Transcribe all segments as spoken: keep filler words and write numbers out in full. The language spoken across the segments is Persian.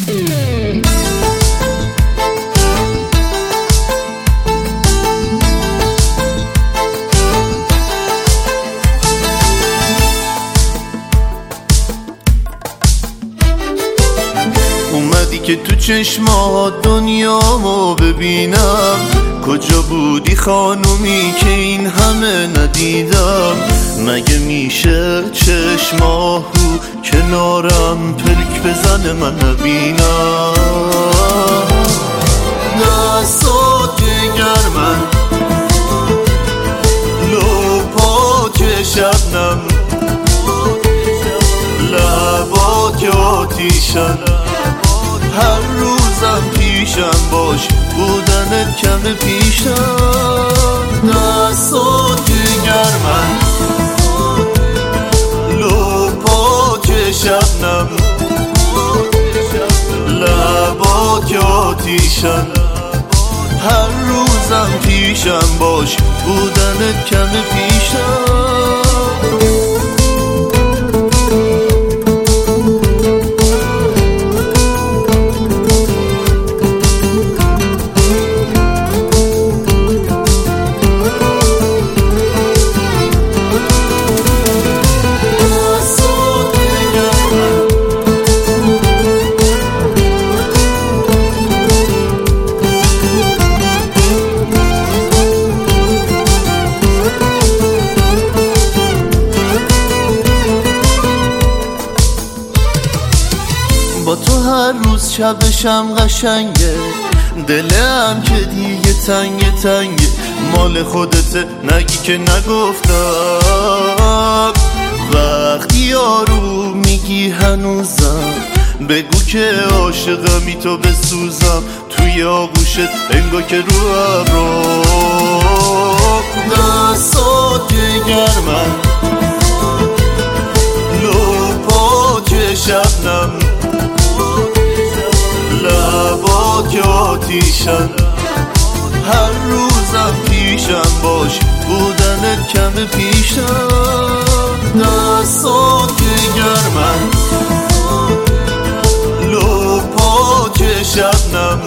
اومدی که تو چشمات دنیامو ببینم، کجا بودی خانومی که این همه ندیدم؟ مگه میشه چشماهو کنارم پلک بزنه من نبینم؟ دستات گرمن لو پاک شبنم، لبات که آتیشن، هر روزم پیشم باش بودنت کم پیشم. دستات گرمن لو پاک شبنم، لبات که آتیشن، هر روزم پیشم باش بودنت کم پیشم. با تو هر روز شبشم قشنگه، دلم که دیگه تنگه تنگه، مال خودته نگی که نگفتم. وقتی یارو میگی هنوزم، بگو که عاشقمی تو بسوزم، توی آغوشت انگار که رو ابرام. دستات گرمن لو پاک شبنم، لبات که آتیشن، هر روزم پیشم باش بودنت کم پیشم. دستات گرمن لو پاک شبنم،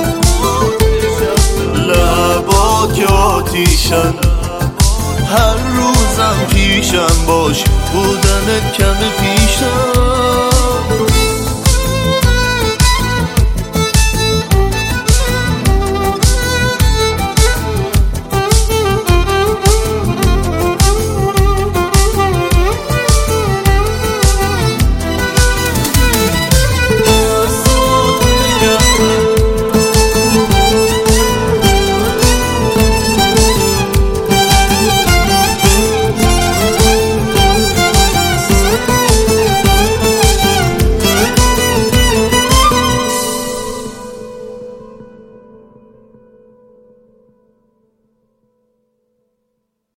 لبات که آتیشن، هر روزم پیشم باش بودنت کم